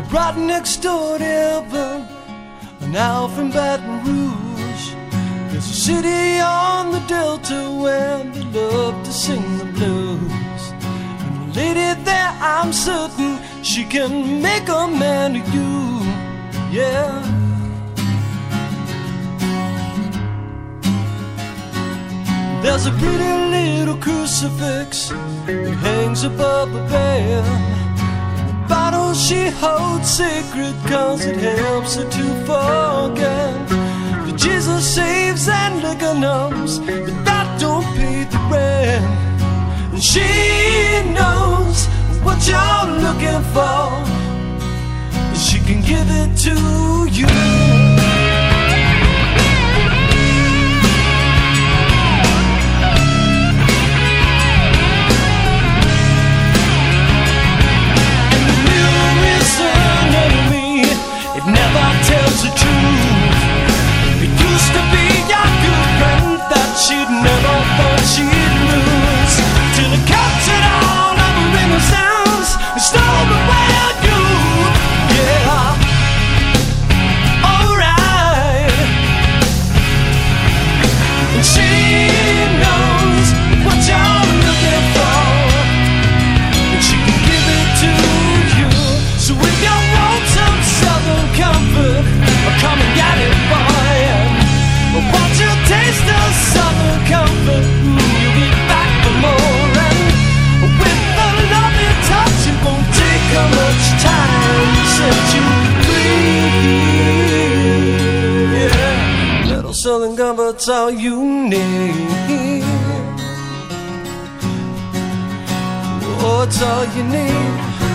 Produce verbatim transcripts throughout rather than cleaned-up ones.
right next door to heaven, an out in Baton Rouge. There's a city on the Delta where they love to sing the blues. And the lady there, I'm certain she can make a man of you, yeah. There's a pretty little crucifix that hangs above the bed. The bottle she holds sacred cause it helps her to forget that Jesus saves and liquor numbs, but that don't pay the rent. And she knows what you're looking for, and she can give it to you. It never tells the truth. It used to be your good friend that she'd never thought she'd lose, till it captured all of her innocence and stole away her youth. Yeah, alright. And she knows what you're looking for, and she can give it to you. So if you want some Southern comfort, come and get it, boy. And once you taste the Southern comfort, you'll be back for more. And with the loving touch, it won't take how much time to set you free. Yeah, little Southern comfort's all you need. Oh, it's all you need.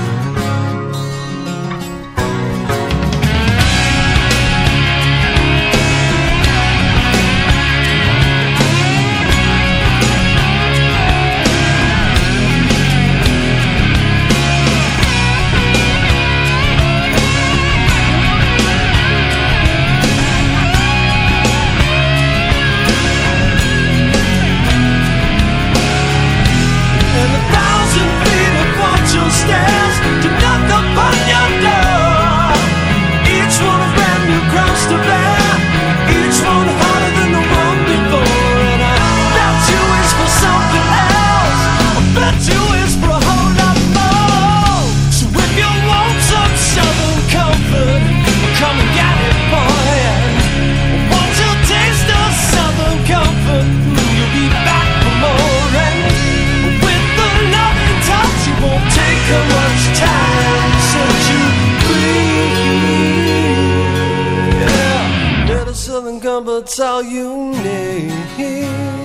Stairs to knock upon your door, each one a brand new cross to bear, each one harder than the one before. And I bet you it's for something else, I bet you it's for a whole lot more. So if you want some Southern comfort, come and get it, boy. And once you taste the Southern comfort, you'll be back for more. And with the loving touch, you won't take how much time to set you free. Yeah, little Southern comfort's all you need.